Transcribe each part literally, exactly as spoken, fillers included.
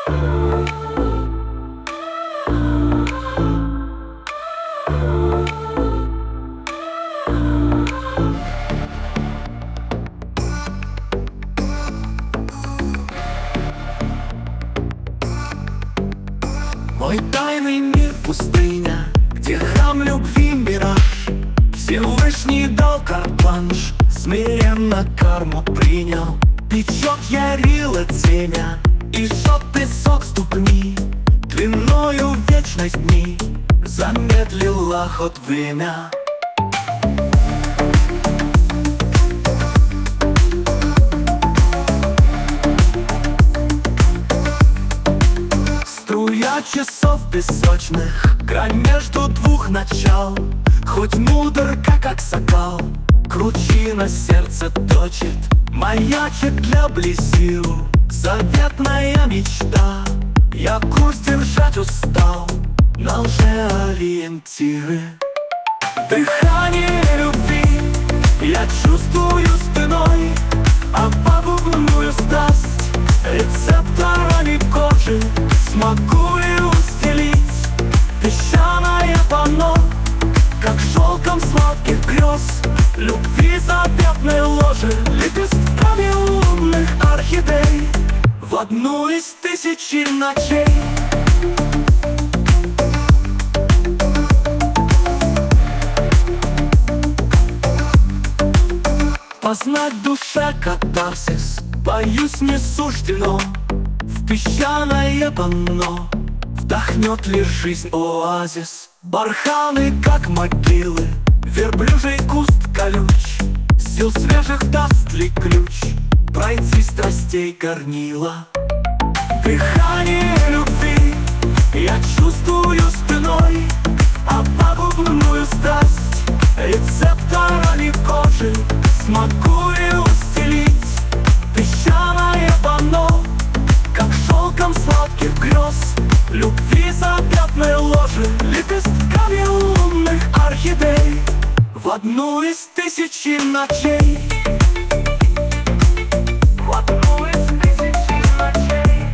Мой тайный мир — пустыня, где храм любви — мираж. Всевышний дал карт-бланш, смиренно карму принял. Печет ярила темя и жжет песок ступни. Длиною вечность дни замедлила ход время. Струя часов песочных, грань между двух начал. Хоть мудр, как аксакал, кручина сердце точит. Маячит для близиру заветная мечта. Я курс держать устал на лжеориентиры. Дыхание любви я чувствую спиной, а пагубную страсть рецепторами кожи смогу и устелить. Песчаное панно, как шелком сладких грез, любви заветной ложе лепестками лунных орхидей в одну из тысячи ночей. Познать душе катарсис, боюсь, не суждено. В песчаное панно вдохнет лишь жизнь оазис. Барханы, как могилы, верблюжий куст колюч. Сил свежих даст ли ключ пройти страстей горнила? Дыхание любви я чувствую спиной, а пагубную страсть рецепторами кожи смогу и устелить. Песчаное панно, как шелком сладких грез, любви заветной ложи лепестками лунных орхидей в одну из тысячи ночей. В одну из тысячи ночей.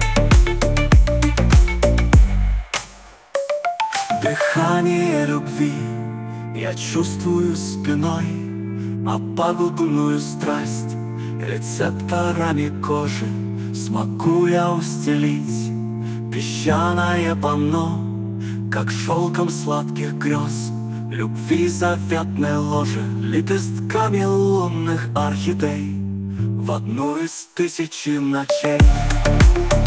Дыхание любви я чувствую спиной, а пагубную страсть рецепторами кожи смогу я устелить. Песчаное панно, как шелком сладких грез, любви заветной ложе лепестками лунных орхидей в одну из тысячи ночей.